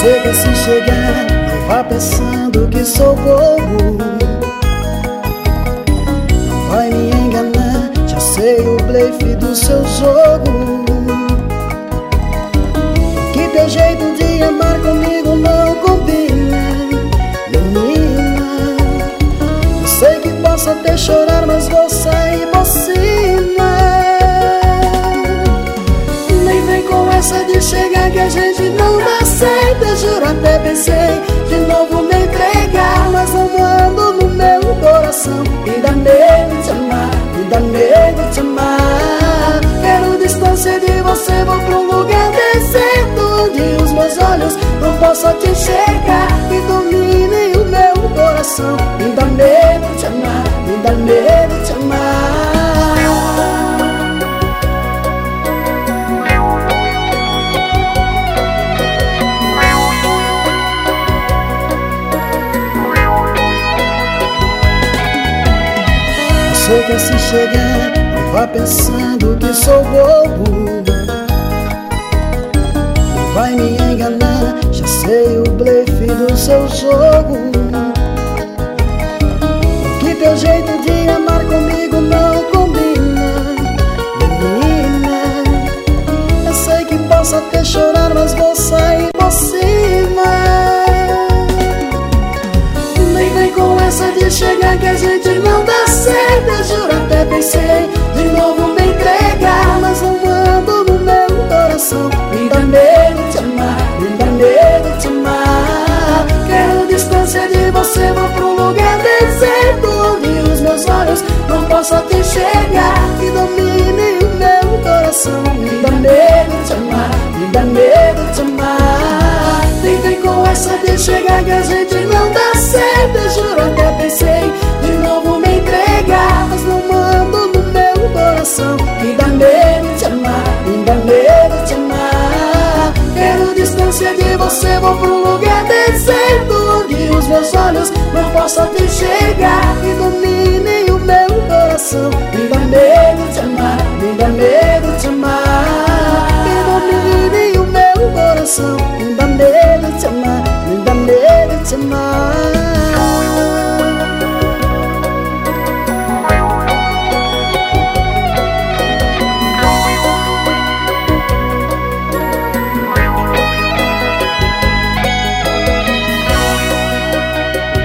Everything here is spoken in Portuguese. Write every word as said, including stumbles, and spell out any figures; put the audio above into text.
Sei que se chegar, não vá pensando que sou bobo. Não vai me enganar, já sei o blefe do seu jogo. Que teu jeito de amar comigo não combina, menina. Eu sei que posso até chorar, mas vou sair por cima. Nem vem com essa de chegar que a gente não dá certo. Eu juro, até pensei de novo me entregar, mas não ando no meu coração. Me dá medo de amar, me dá medo de amar. Quero distância de você, vou pra um lugar deserto, onde os meus olhos não possam te enxergar. Que domine o meu coração. Me dá medo de amar, me dá medo de amar. Sei que se chegar, não vá pensando que sou bobo. Não vai me enganar, já sei o blefe do seu jogo. Que teu jeito de amar comigo não combina, menina. Eu sei que posso até chorar, mas vou sair por cima. Nem vem com essa de chegar que a gente não dá certo. Eu juro, até pensei de novo me entregar, mas não ando no meu coração. Me dá medo de amar, me dá medo de amar. Quero distância de você, vou pra um lugar deserto, onde os meus olhos não possam te enxergar. Que domine o meu coração. Me dá medo de amar, me dá medo de amar. Nem vem com essa de chegar que a gente não dá certo. Eu juro, até pensei de novo me entregar, mas não mando no meu coração. Me dá medo de amar, me dá medo de amar. Quero distância de você, vou pra um lugar deserto, onde os meus olhos não possam te enxergar. Que domine o meu coração. Me dá medo de amar, me dá medo de amar. Que domine o meu coração. Me dá medo de amar, me dá medo de amar.